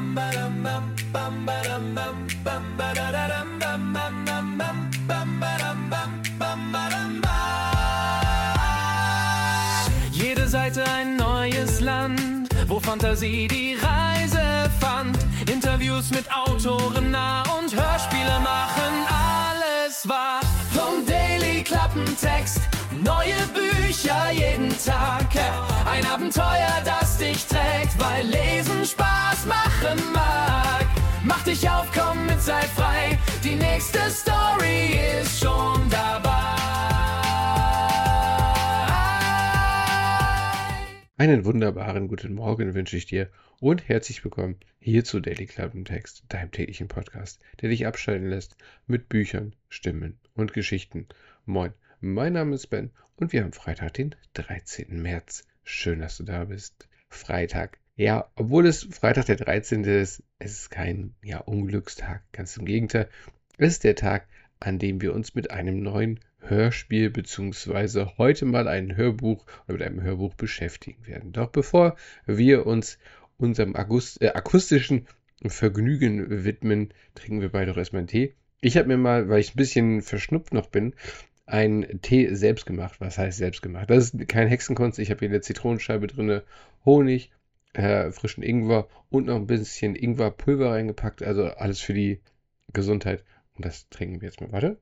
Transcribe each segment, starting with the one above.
Jede Seite ein neues Land, wo Fantasie die Reise fand. Interviews mit Autoren nah und Hörspiele machen alles wahr. Vom Daily Klappentext, neue Bücher jeden Tag. Ein Abenteuer, das dich trägt, weil Lesen Spaß machen mag. Mach dich auf, komm mit, sei frei, die nächste Story ist schon dabei. Einen wunderbaren guten Morgen wünsche ich dir und herzlich willkommen hier zu Daily Klappentext, deinem täglichen Podcast, der dich abschalten lässt mit Büchern, Stimmen und Geschichten. Moin, mein Name ist Ben und wir haben Freitag, den 13. März. Schön, dass du da bist. Freitag. Ja, obwohl es Freitag der 13. ist, es ist kein Unglückstag. Ganz im Gegenteil, es ist der Tag, an dem wir uns mit einem neuen Hörspiel bzw. heute mal ein Hörbuch oder mit einem Hörbuch beschäftigen werden. Doch bevor wir uns unserem akustischen Vergnügen widmen, trinken wir beide doch erstmal einen Tee. Ich habe mir mal, weil ich ein bisschen verschnupft noch bin, einen Tee selbst gemacht. Was heißt selbst gemacht? Das ist kein Hexenkunst. Ich habe hier eine Zitronenscheibe drin, Honig, frischen Ingwer und noch ein bisschen Ingwerpulver reingepackt. Also alles für die Gesundheit. Und das trinken wir jetzt mal. Warte.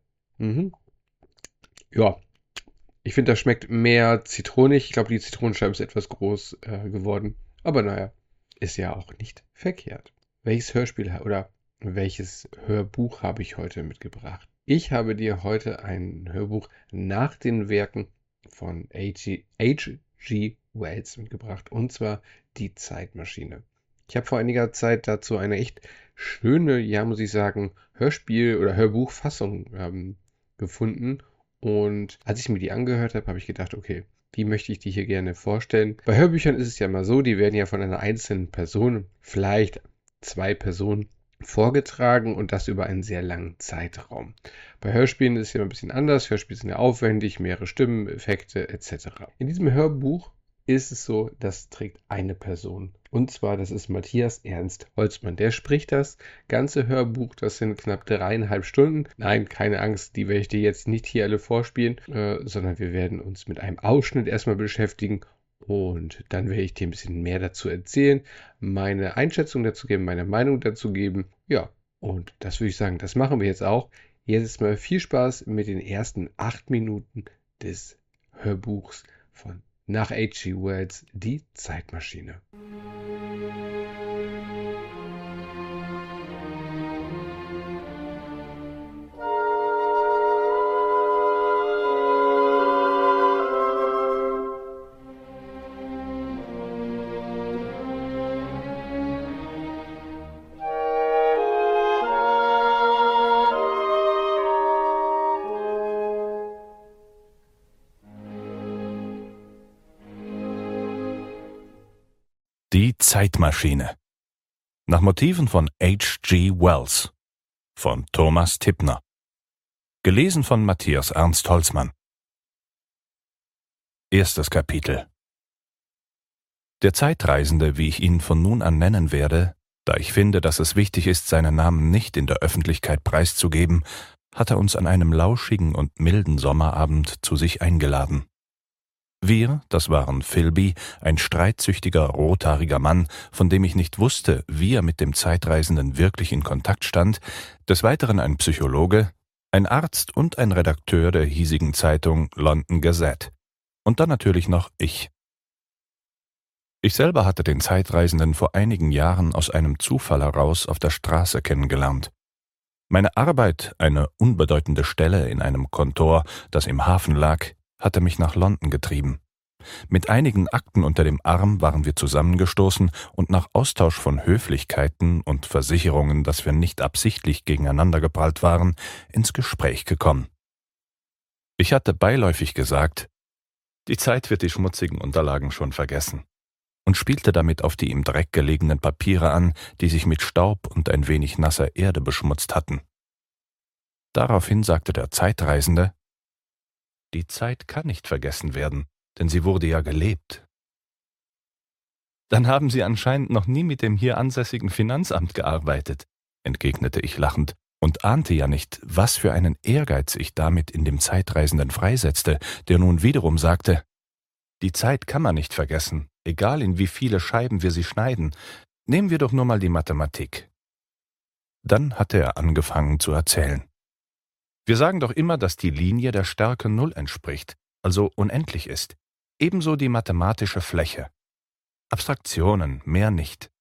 Ja, ich finde, das schmeckt mehr zitronig. Ich glaube, die Zitronenscheibe ist etwas groß geworden. Aber naja, ist ja auch nicht verkehrt. Welches Hörspiel oder welches Hörbuch habe ich heute mitgebracht? Ich habe dir heute ein Hörbuch nach den Werken von H.G. Wells mitgebracht. Und zwar Die Zeitmaschine. Ich habe vor einiger Zeit dazu eine echt schöne, muss ich sagen, Hörspiel- oder Hörbuchfassung gefunden. Und als ich mir die angehört habe, habe ich gedacht, okay, die möchte ich dir hier gerne vorstellen. Bei Hörbüchern ist es ja mal so, die werden ja von einer einzelnen Person, vielleicht zwei Personen, vorgetragen und das über einen sehr langen Zeitraum. Bei Hörspielen ist es ja ein bisschen anders. Hörspiele sind ja aufwendig, mehrere Stimmen, Effekte etc. In diesem Hörbuch ist es so, das trägt eine Person. Und zwar, das ist Matthias Ernst Holzmann. Der spricht das ganze Hörbuch, das sind knapp 3,5 Stunden. Nein, keine Angst, die werde ich dir jetzt nicht hier alle vorspielen, sondern wir werden uns mit einem Ausschnitt erstmal beschäftigen und dann werde ich dir ein bisschen mehr dazu erzählen, meine Einschätzung dazu geben, meine Meinung dazu geben. Ja, und das würde ich sagen, das machen wir jetzt auch. Jetzt mal viel Spaß mit den ersten 8 Minuten des Hörbuchs von nach H.G. Wells, Die Zeitmaschine. Die Zeitmaschine. Nach Motiven von H.G. Wells. Von Thomas Tippner. Gelesen von Matthias Ernst Holzmann. Erstes Kapitel. Der Zeitreisende, wie ich ihn von nun an nennen werde, da ich finde, dass es wichtig ist, seinen Namen nicht in der Öffentlichkeit preiszugeben, hatte uns an einem lauschigen und milden Sommerabend zu sich eingeladen. Wir, das waren Philby, ein streitsüchtiger, rothaariger Mann, von dem ich nicht wusste, wie er mit dem Zeitreisenden wirklich in Kontakt stand, des Weiteren ein Psychologe, ein Arzt und ein Redakteur der hiesigen Zeitung London Gazette. Und dann natürlich noch ich. Ich selber hatte den Zeitreisenden vor einigen Jahren aus einem Zufall heraus auf der Straße kennengelernt. Meine Arbeit, eine unbedeutende Stelle in einem Kontor, das im Hafen lag, hatte mich nach London getrieben. Mit einigen Akten unter dem Arm waren wir zusammengestoßen und nach Austausch von Höflichkeiten und Versicherungen, dass wir nicht absichtlich gegeneinander geprallt waren, ins Gespräch gekommen. Ich hatte beiläufig gesagt, die Zeit wird die schmutzigen Unterlagen schon vergessen, und spielte damit auf die im Dreck gelegenen Papiere an, die sich mit Staub und ein wenig nasser Erde beschmutzt hatten. Daraufhin sagte der Zeitreisende, die Zeit kann nicht vergessen werden, denn sie wurde ja gelebt. Dann haben Sie anscheinend noch nie mit dem hier ansässigen Finanzamt gearbeitet, entgegnete ich lachend und ahnte ja nicht, was für einen Ehrgeiz ich damit in dem Zeitreisenden freisetzte, der nun wiederum sagte: Die Zeit kann man nicht vergessen, egal in wie viele Scheiben wir sie schneiden. Nehmen wir doch nur mal die Mathematik. Dann hatte er angefangen zu erzählen. Wir sagen doch immer, dass die Linie der Stärke 0 entspricht, also unendlich ist. Ebenso die mathematische Fläche. Abstraktionen, mehr nicht.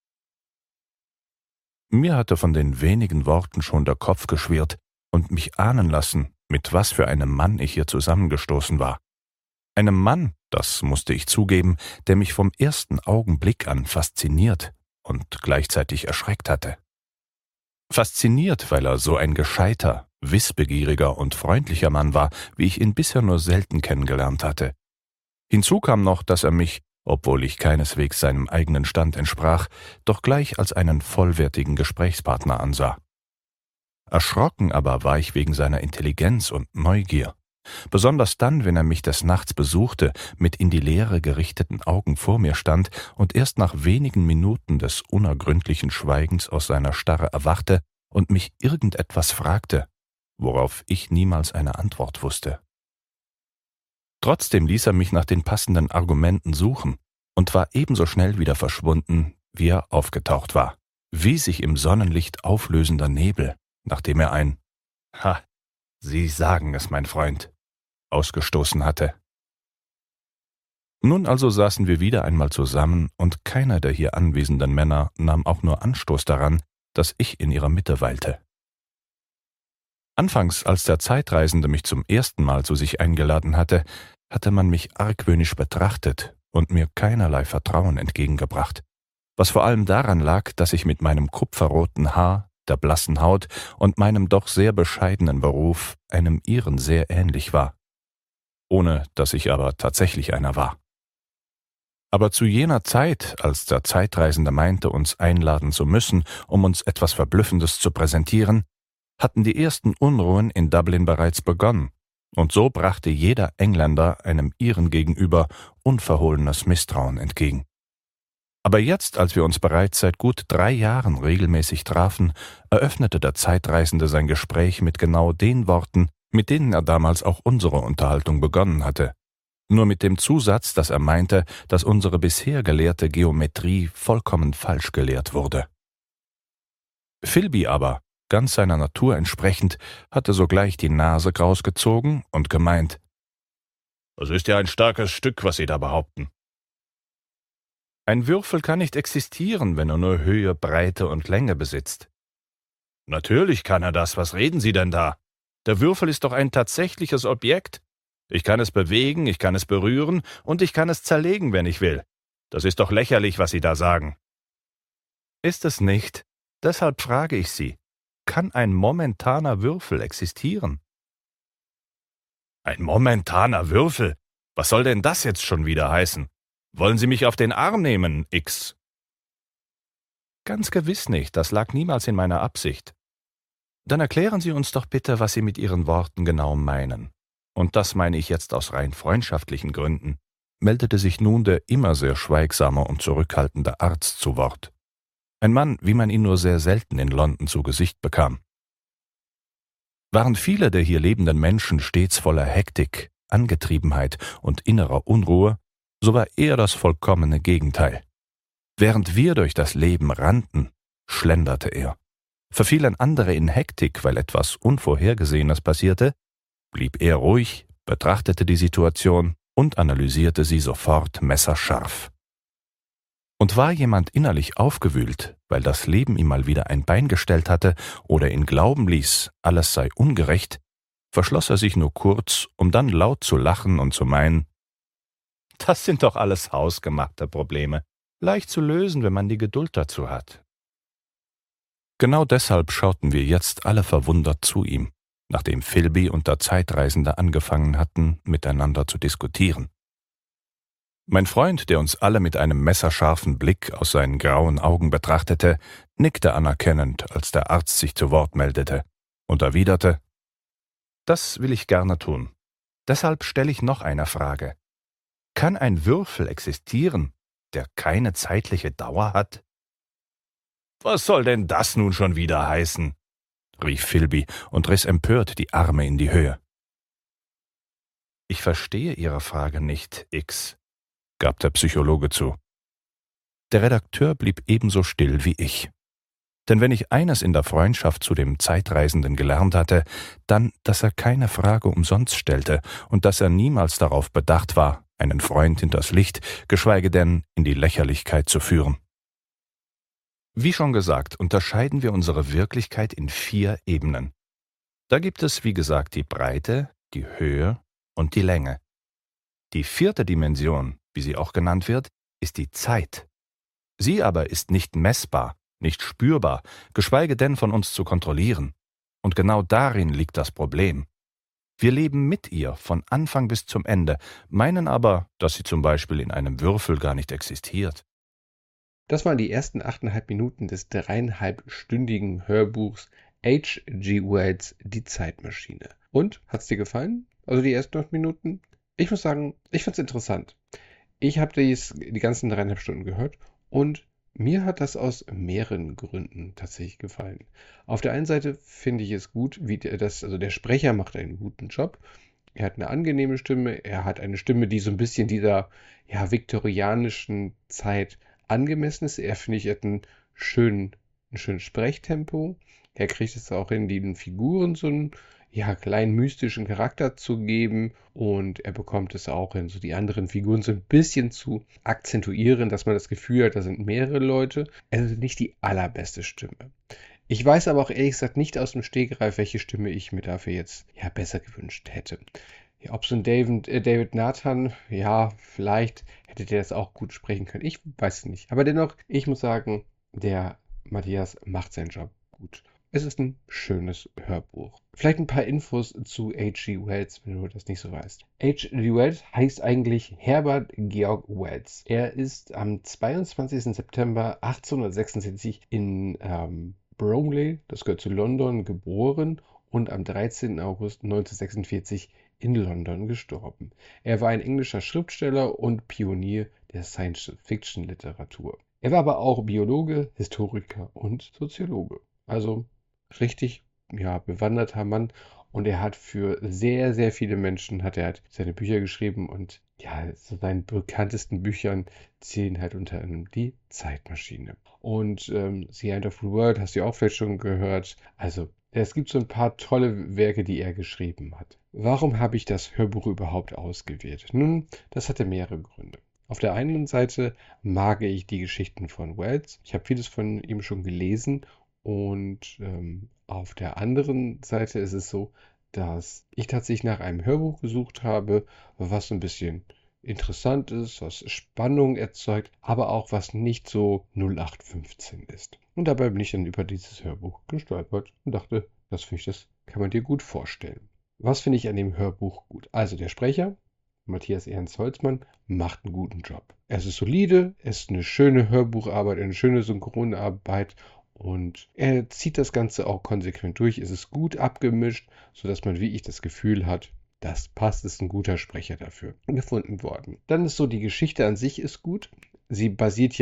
Mir hatte von den wenigen Worten schon der Kopf geschwirrt und mich ahnen lassen, mit was für einem Mann ich hier zusammengestoßen war. Einem Mann, das musste ich zugeben, der mich vom ersten Augenblick an fasziniert und gleichzeitig erschreckt hatte. Fasziniert, weil er so ein gescheiter, wissbegieriger und freundlicher Mann war, wie ich ihn bisher nur selten kennengelernt hatte. Hinzu kam noch, dass er mich, obwohl ich keineswegs seinem eigenen Stand entsprach, doch gleich als einen vollwertigen Gesprächspartner ansah. Erschrocken aber war ich wegen seiner Intelligenz und Neugier. Besonders dann, wenn er mich des Nachts besuchte, mit in die Leere gerichteten Augen vor mir stand und erst nach wenigen Minuten des unergründlichen Schweigens aus seiner Starre erwachte und mich irgendetwas fragte, worauf ich niemals eine Antwort wusste. Trotzdem ließ er mich nach den passenden Argumenten suchen und war ebenso schnell wieder verschwunden, wie er aufgetaucht war, wie sich im Sonnenlicht auflösender Nebel, nachdem er ein »Ha, Sie sagen es, mein Freund«, ausgestoßen hatte. Nun also saßen wir wieder einmal zusammen und keiner der hier anwesenden Männer nahm auch nur Anstoß daran, dass ich in ihrer Mitte weilte. Anfangs, als der Zeitreisende mich zum ersten Mal zu sich eingeladen hatte man mich argwöhnisch betrachtet und mir keinerlei Vertrauen entgegengebracht, was vor allem daran lag, dass ich mit meinem kupferroten Haar, der blassen Haut und meinem doch sehr bescheidenen Beruf einem ihren sehr ähnlich war, ohne dass ich aber tatsächlich einer war. Aber zu jener Zeit, als der Zeitreisende meinte, uns einladen zu müssen, um uns etwas Verblüffendes zu präsentieren, hatten die ersten Unruhen in Dublin bereits begonnen, und so brachte jeder Engländer einem Iren gegenüber unverhohlenes Misstrauen entgegen. Aber jetzt, als wir uns bereits seit gut 3 Jahren regelmäßig trafen, eröffnete der Zeitreisende sein Gespräch mit genau den Worten, mit denen er damals auch unsere Unterhaltung begonnen hatte, nur mit dem Zusatz, dass er meinte, dass unsere bisher gelehrte Geometrie vollkommen falsch gelehrt wurde. Philby aber, ganz seiner Natur entsprechend, hatte sogleich die Nase kraus gezogen und gemeint: »Das ist ja ein starkes Stück, was Sie da behaupten.« »Ein Würfel kann nicht existieren, wenn er nur Höhe, Breite und Länge besitzt.« »Natürlich kann er das, was reden Sie denn da? Der Würfel ist doch ein tatsächliches Objekt. Ich kann es bewegen, ich kann es berühren und ich kann es zerlegen, wenn ich will. Das ist doch lächerlich, was Sie da sagen.« »Ist es nicht? Deshalb frage ich Sie, kann ein momentaner Würfel existieren?« »Ein momentaner Würfel? Was soll denn das jetzt schon wieder heißen? Wollen Sie mich auf den Arm nehmen, X?« »Ganz gewiss nicht, das lag niemals in meiner Absicht.« »Dann erklären Sie uns doch bitte, was Sie mit Ihren Worten genau meinen. Und das meine ich jetzt aus rein freundschaftlichen Gründen«, meldete sich nun der immer sehr schweigsame und zurückhaltende Arzt zu Wort. Ein Mann, wie man ihn nur sehr selten in London zu Gesicht bekam. Waren viele der hier lebenden Menschen stets voller Hektik, Angetriebenheit und innerer Unruhe, so war er das vollkommene Gegenteil. Während wir durch das Leben rannten, schlenderte er. Verfielen andere in Hektik, weil etwas Unvorhergesehenes passierte, blieb er ruhig, betrachtete die Situation und analysierte sie sofort messerscharf. Und war jemand innerlich aufgewühlt, weil das Leben ihm mal wieder ein Bein gestellt hatte oder ihn glauben ließ, alles sei ungerecht, verschloss er sich nur kurz, um dann laut zu lachen und zu meinen: »Das sind doch alles hausgemachte Probleme, leicht zu lösen, wenn man die Geduld dazu hat.« Genau deshalb schauten wir jetzt alle verwundert zu ihm, nachdem Philby und der Zeitreisende angefangen hatten, miteinander zu diskutieren. Mein Freund, der uns alle mit einem messerscharfen Blick aus seinen grauen Augen betrachtete, nickte anerkennend, als der Arzt sich zu Wort meldete, und erwiderte: »Das will ich gerne tun. Deshalb stelle ich noch eine Frage. Kann ein Würfel existieren, der keine zeitliche Dauer hat?« »Was soll denn das nun schon wieder heißen?« rief Philby und riss empört die Arme in die Höhe. »Ich verstehe Ihre Frage nicht, X«, gab der Psychologe zu. Der Redakteur blieb ebenso still wie ich. Denn wenn ich eines in der Freundschaft zu dem Zeitreisenden gelernt hatte, dann, dass er keine Frage umsonst stellte und dass er niemals darauf bedacht war, einen Freund hinters Licht, geschweige denn in die Lächerlichkeit zu führen. Wie schon gesagt, unterscheiden wir unsere Wirklichkeit in 4 Ebenen. Da gibt es, wie gesagt, die Breite, die Höhe und die Länge. Die 4. Dimension, wie sie auch genannt wird, ist die Zeit. Sie aber ist nicht messbar, nicht spürbar, geschweige denn von uns zu kontrollieren. Und genau darin liegt das Problem. Wir leben mit ihr von Anfang bis zum Ende, meinen aber, dass sie zum Beispiel in einem Würfel gar nicht existiert. Das waren die ersten 8,5 Minuten des 3,5-stündigen Hörbuchs H.G. Wells Die Zeitmaschine. Und, hat's dir gefallen? Also die ersten 8 Minuten? Ich muss sagen, ich fand's interessant. Ich habe die ganzen 3,5 Stunden gehört und mir hat das aus mehreren Gründen tatsächlich gefallen. Auf der einen Seite finde ich es gut, also der Sprecher macht einen guten Job. Er hat eine angenehme Stimme, er hat eine Stimme, die so ein bisschen dieser viktorianischen Zeit angemessen ist. Er, finde ich, hat ein schönes Sprechtempo. Er kriegt es auch hin, den Figuren so einen kleinen mystischen Charakter zu geben und er bekommt es auch hin, so die anderen Figuren so ein bisschen zu akzentuieren, dass man das Gefühl hat, da sind mehrere Leute. Also nicht die allerbeste Stimme. Ich weiß aber auch ehrlich gesagt nicht aus dem Stegreif, welche Stimme ich mir dafür jetzt besser gewünscht hätte. Ja, ob so ein David Nathan, vielleicht hätte der das auch gut sprechen können. Ich weiß es nicht. Aber dennoch, ich muss sagen, der Matthias macht seinen Job gut. Es ist ein schönes Hörbuch. Vielleicht ein paar Infos zu H.G. Wells, wenn du das nicht so weißt. H.G. Wells heißt eigentlich Herbert Georg Wells. Er ist am 22. September 1866 in Bromley, das gehört zu London, geboren und am 13. August 1946 in London gestorben. Er war ein englischer Schriftsteller und Pionier der Science-Fiction-Literatur. Er war aber auch Biologe, Historiker und Soziologe. Also richtig bewanderter Mann und er hat für sehr, sehr viele Menschen seine Bücher geschrieben und zu seinen bekanntesten Büchern zählen halt unter anderem Die Zeitmaschine. Und The End of the World hast du ja auch vielleicht schon gehört. Also es gibt so ein paar tolle Werke, die er geschrieben hat. Warum habe ich das Hörbuch überhaupt ausgewählt? Nun, das hatte mehrere Gründe. Auf der einen Seite mag ich die Geschichten von Wells. Ich habe vieles von ihm schon gelesen. Und auf der anderen Seite ist es so, dass ich tatsächlich nach einem Hörbuch gesucht habe, was so ein bisschen interessant ist, was Spannung erzeugt, aber auch was nicht so 0815 ist. Und dabei bin ich dann über dieses Hörbuch gestolpert und dachte, das kann man dir gut vorstellen. Was finde ich an dem Hörbuch gut? Also der Sprecher, Matthias Ernst Holzmann, macht einen guten Job. Es ist solide, es ist eine schöne Hörbucharbeit, eine schöne Synchronarbeit. Und er zieht das Ganze auch konsequent durch. Es ist gut abgemischt, sodass man wie ich das Gefühl hat, das passt, ist ein guter Sprecher dafür gefunden worden. Dann ist so, die Geschichte an sich ist gut. Sie basiert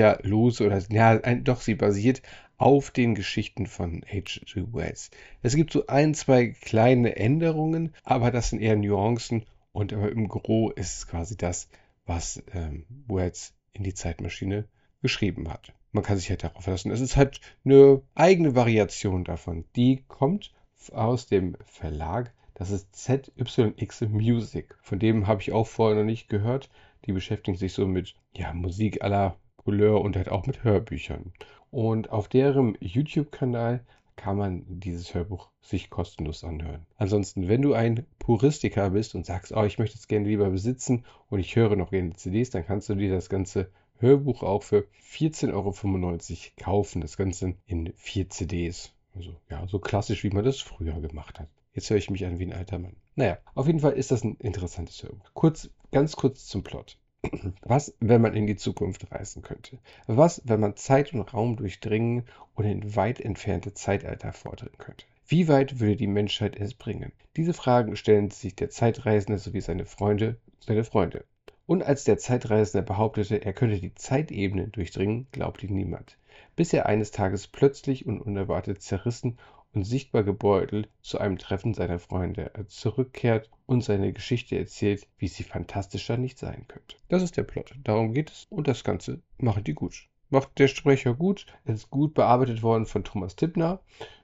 sie basiert auf den Geschichten von H.G. Wells. Es gibt so 2 kleine Änderungen, aber das sind eher Nuancen und aber im Gros ist es quasi das, was Wells in die Zeitmaschine geschrieben hat. Man kann sich halt darauf verlassen. Es ist halt eine eigene Variation davon. Die kommt aus dem Verlag, das ist ZYX Music. Von dem habe ich auch vorher noch nicht gehört. Die beschäftigen sich so mit Musik aller Couleur und halt auch mit Hörbüchern. Und auf deren YouTube-Kanal kann man dieses Hörbuch sich kostenlos anhören. Ansonsten, wenn du ein Puristiker bist und sagst, ich möchte es gerne lieber besitzen und ich höre noch gerne CDs, dann kannst du dir das ganze Hörbuch auch für 14,95 € kaufen. Das Ganze in 4 CDs. Also so klassisch, wie man das früher gemacht hat. Jetzt höre ich mich an wie ein alter Mann. Naja, auf jeden Fall ist das ein interessantes Hörbuch. Ganz kurz zum Plot. Was, wenn man in die Zukunft reisen könnte? Was, wenn man Zeit und Raum durchdringen und in weit entfernte Zeitalter vordringen könnte? Wie weit würde die Menschheit es bringen? Diese Fragen stellen sich der Zeitreisende sowie seine Freunde. Und als der Zeitreisende behauptete, er könnte die Zeitebene durchdringen, glaubte ihm niemand. Bis er eines Tages plötzlich und unerwartet zerrissen und sichtbar gebeutelt zu einem Treffen seiner Freunde zurückkehrt und seine Geschichte erzählt, wie sie fantastischer nicht sein könnte. Das ist der Plot. Darum geht es. Und das Ganze machen die gut. Macht der Sprecher gut. Es ist gut bearbeitet worden von Thomas Tippner.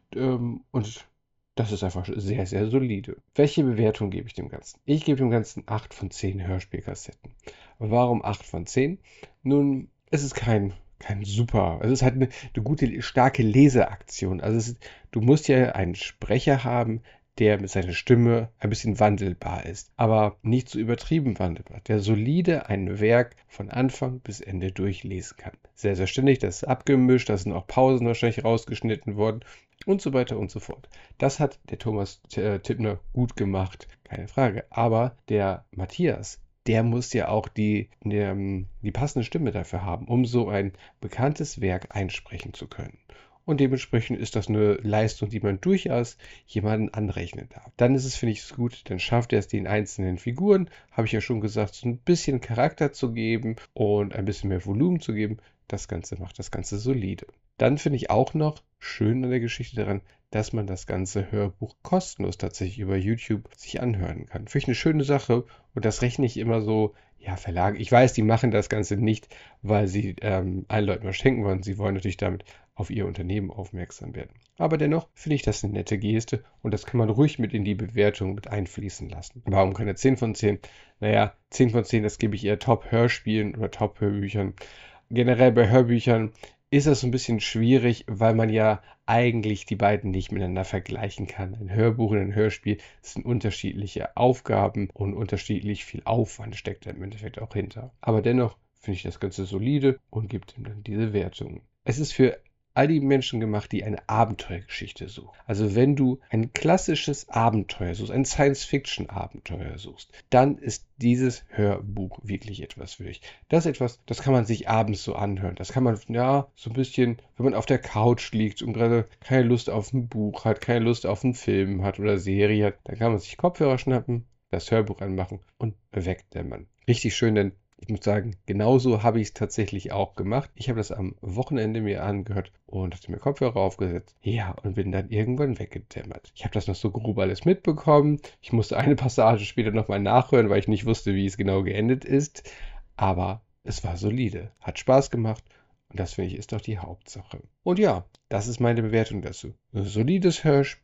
Und das ist einfach sehr, sehr solide. Welche Bewertung gebe ich dem Ganzen? Ich gebe dem Ganzen 8 von 10 Hörspielkassetten. Warum 8 von 10? Nun, es ist kein super, es ist halt eine gute, starke Leseaktion. Also du musst ja einen Sprecher haben, der mit seiner Stimme ein bisschen wandelbar ist, aber nicht so übertrieben wandelbar, der solide ein Werk von Anfang bis Ende durchlesen kann. Selbstverständlich, das ist abgemischt, da sind auch Pausen wahrscheinlich rausgeschnitten worden und so weiter und so fort. Das hat der Thomas Tippner gut gemacht, keine Frage. Aber der Matthias, der muss ja auch die passende Stimme dafür haben, um so ein bekanntes Werk einsprechen zu können. Und dementsprechend ist das eine Leistung, die man durchaus jemandem anrechnen darf. Dann ist es, finde ich, es gut, dann schafft er es den einzelnen Figuren, habe ich ja schon gesagt, so ein bisschen Charakter zu geben und ein bisschen mehr Volumen zu geben. Das Ganze macht das Ganze solide. Dann finde ich auch noch schön an der Geschichte daran, dass man das ganze Hörbuch kostenlos tatsächlich über YouTube sich anhören kann. Finde ich eine schöne Sache und das rechne ich immer so, ja, Verlage. Ich weiß, die machen das Ganze nicht, weil sie allen Leuten was schenken wollen. Sie wollen natürlich damit auf ihr Unternehmen aufmerksam werden. Aber dennoch finde ich das eine nette Geste und das kann man ruhig mit in die Bewertung mit einfließen lassen. Warum keine 10 von 10? Naja, 10 von 10, das gebe ich eher Top-Hörspielen oder Top-Hörbüchern. Generell bei Hörbüchern ist das so ein bisschen schwierig, weil man ja eigentlich die beiden nicht miteinander vergleichen kann. Ein Hörbuch und ein Hörspiel sind unterschiedliche Aufgaben und unterschiedlich viel Aufwand steckt da im Endeffekt auch hinter. Aber dennoch finde ich das Ganze solide und gibt ihm dann diese Wertung. Es ist für all die Menschen gemacht, die eine Abenteuergeschichte suchen. Also wenn du ein klassisches Abenteuer suchst, ein Science-Fiction-Abenteuer suchst, dann ist dieses Hörbuch wirklich etwas für dich. Das ist etwas, das kann man sich abends so anhören. Das kann man, ja, so ein bisschen, wenn man auf der Couch liegt und gerade keine Lust auf ein Buch hat, keine Lust auf einen Film hat oder Serie hat, dann kann man sich Kopfhörer schnappen, das Hörbuch anmachen und wegdämmern. Richtig schön, denn ich muss sagen, genauso habe ich es tatsächlich auch gemacht. Ich habe das am Wochenende mir angehört und hatte mir Kopfhörer aufgesetzt. Ja, und bin dann irgendwann weggedämmert. Ich habe das noch so grob alles mitbekommen. Ich musste eine Passage später nochmal nachhören, weil ich nicht wusste, wie es genau geendet ist. Aber es war solide, hat Spaß gemacht und das, finde ich, ist doch die Hauptsache. Und ja, das ist meine Bewertung dazu. Ein solides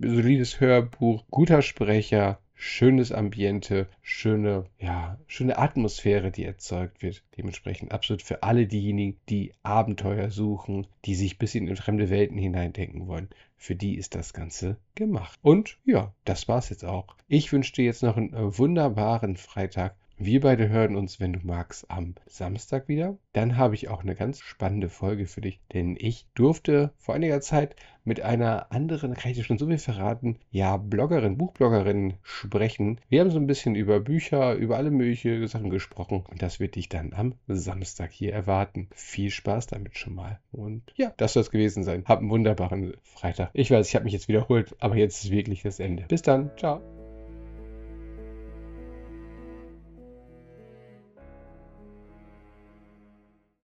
Hörbuch, guter Sprecher, schönes Ambiente, schöne Atmosphäre, die erzeugt wird. Dementsprechend absolut für alle diejenigen, die Abenteuer suchen, die sich ein bisschen in fremde Welten hineindenken wollen. Für die ist das Ganze gemacht. Und ja, das war's jetzt auch. Ich wünsche dir jetzt noch einen wunderbaren Freitag. Wir beide hören uns, wenn du magst, am Samstag wieder. Dann habe ich auch eine ganz spannende Folge für dich, denn ich durfte vor einiger Zeit mit einer anderen, kann ich dir schon so viel verraten, ja, Buchbloggerin sprechen. Wir haben so ein bisschen über Bücher, über alle möglichen Sachen gesprochen und das wird dich dann am Samstag hier erwarten. Viel Spaß damit schon mal. Und ja, das soll es gewesen sein. Hab einen wunderbaren Freitag. Ich weiß, ich habe mich jetzt wiederholt, aber jetzt ist wirklich das Ende. Bis dann. Ciao.